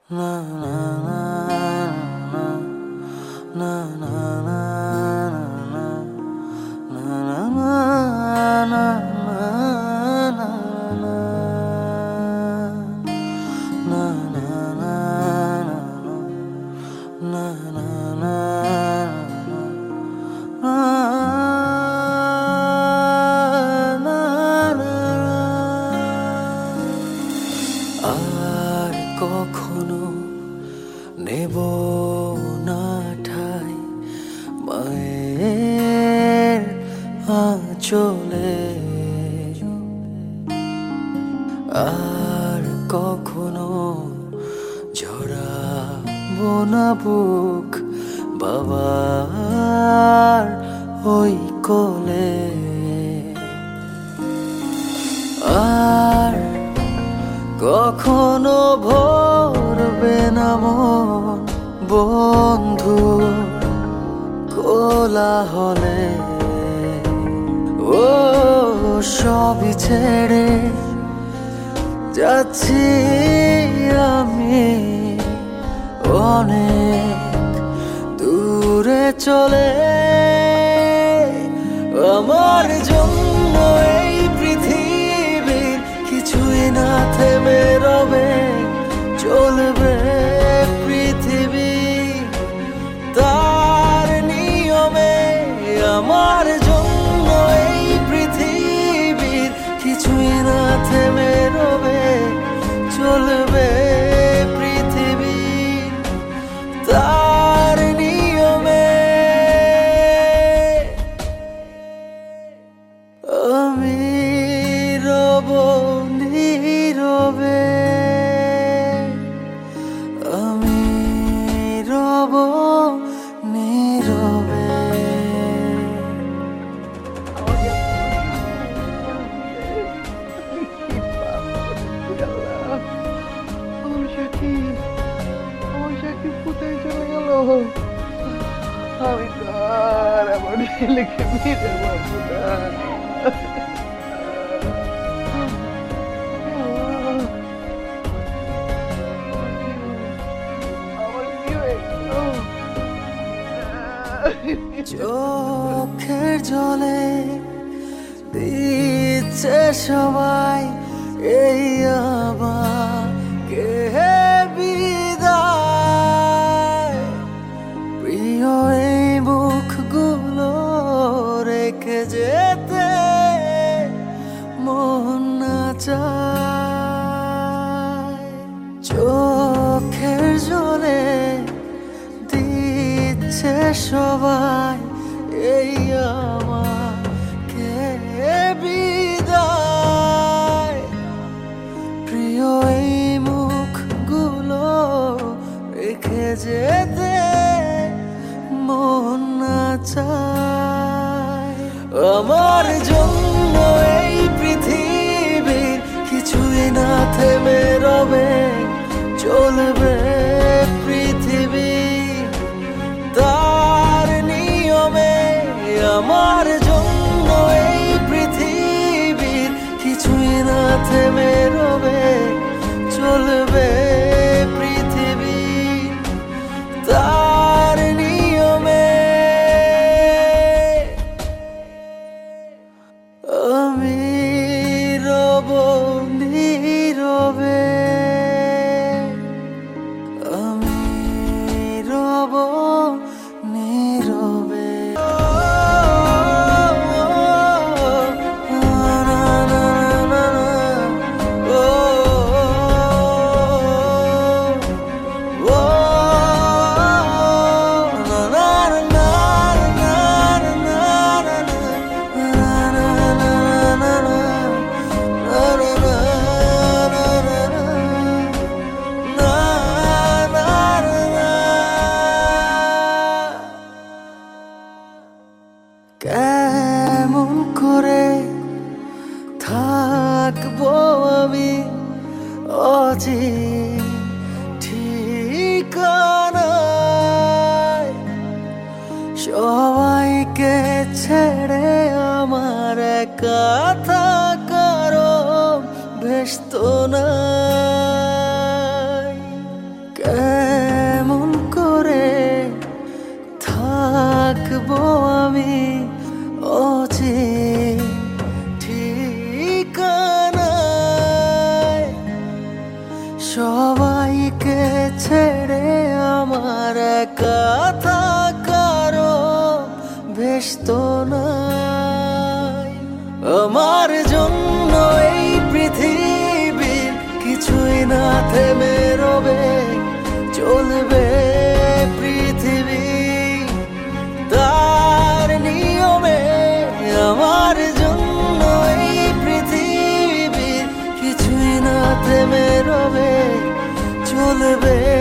না না না না না না না না না আর কখনো নেব না ঠাই মায়ের আঁচলে, আর কখনো ঝরাবো না বুক বাবার ওই কোলে। আর কখনো ভরবে না মন বন্ধু কোলাহলে। ও সবই ছেড়ে যাচ্ছি আমি অনেক দূরে চলে। আমার জন্য এই পৃথিবীর কিছুই না থেমে রবে, চলবে পৃথিবী তার নিয়মে। আমার জন্য এই পৃথিবীর কিছুই না থেমে রবে, চলবে পৃথিবী তার নিয়মে। আমি রব নীরবে, আমি রব নীরবে। কোথায় চলে গেল? আমি তো আর আমার ছেলেকে ফিরে পাবো না। চোখের জলে দিচ্ছে সবাই এই আমাকে বিদায়। প্রিয় এই মুখগুলো রেখে যেতে মন না চায়। চোখের জলে দিচ্ছে সবাই এই আমাকে বিদায়। প্রিয় এই মুখগুলো রেখে যেতে মন না চায়। আমার জন্য এই পৃথিবীর কিছুই না থেমে রবে, চলবে পৃথিবী তার নিয়মে। আমার জন্য এই পৃথিবীর কিছুই না থেমে রবে, চলবে পৃথিবী তার নিয়মে। আমি রব নীরবে, আমি রব নীরবে। কেমন করে থাকবো আমি অচিন ঠিকানায়, সবাইকে ছেড়ে আমার একা থাকারও বেশ তো নাই। তাইকে ছেড়ে আমার একা থাকারও বেশ তো নাই। আমার জন্য এই পৃথিবীর কিছুই না থেমে রবে, চলবে পৃথিবী তার নিয়মে। আমার জন্য এই পৃথিবীর কিছুই না থেমে রবে, চলবে